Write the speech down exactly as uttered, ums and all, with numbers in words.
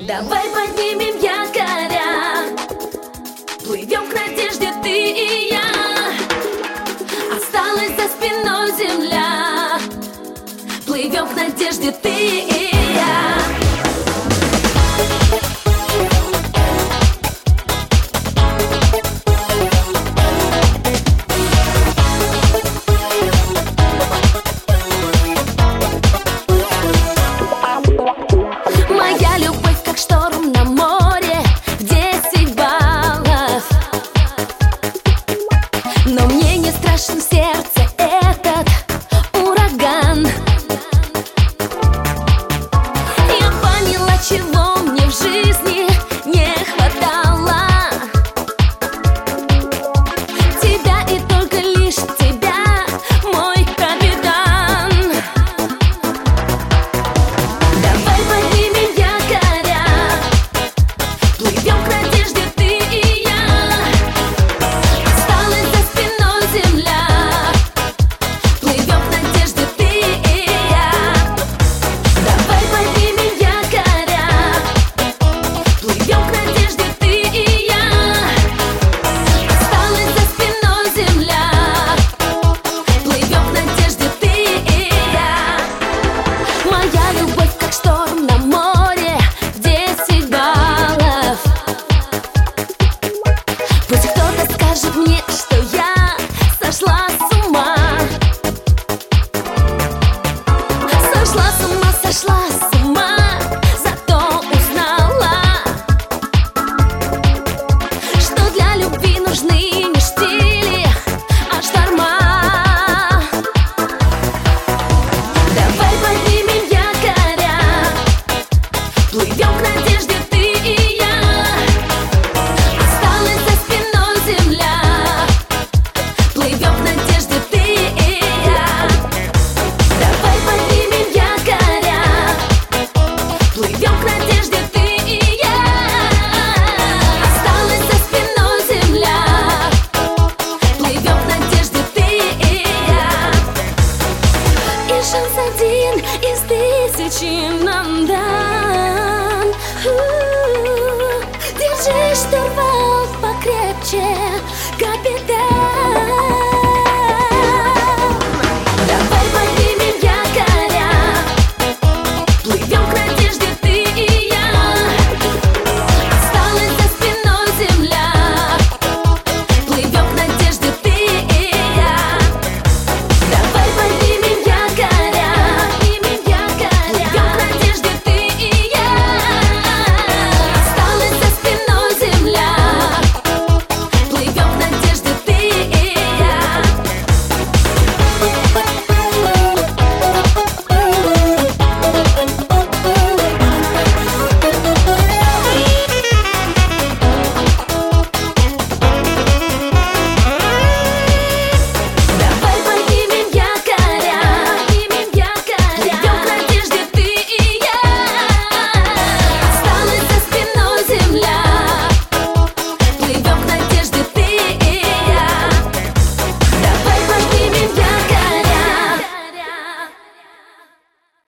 Давай поднимем якоря, плывем к надежде ты и я. Осталась за спиной земля, плывем к надежде ты и я. Шторм на море в десять баллов, но мне не страшен в сердце этот ураган. Я поняла, чего мне в жизни не хватало. Тебя и только лишь тебя, мой капитан. Давай поднимем якоря, плывем к надежде ты и я. Осталась за спиной земля, плывем к надежде ты и я. Давай поднимем якоря, плывем к надежде ты и я. Осталась за спиной земля, плывем к надежде ты и я. Моя любовь как шторм на море в десять баллов. Пусть кто-то скажет мне, что я сошла с ума. Сошла с ума, сошла с ума, зато узнала, что для любви нужны не штили, а шторма. Давай поднимем якоря, плывем к надежде ты и я. Осталась за спиной земля, плывем к надежде ты и я. Давай поднимем якоря, плывем к надежде ты и я. Осталась за спиной земля, плывем к надежде ты и я. И шанс один из тысячи нам дан. У-у-у. Держи штурвал.